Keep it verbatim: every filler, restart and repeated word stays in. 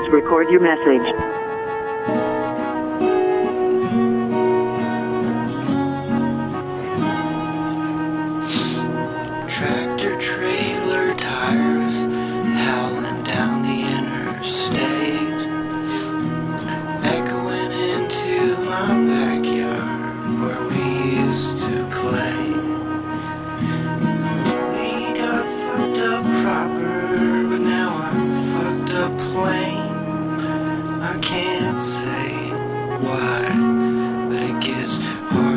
record your message. Tractor trailer tires howling down the interstate, echoing into my backyard where we used to play. We got fucked up proper, but now I'm fucked up plain. I can't say why, but it gets hard.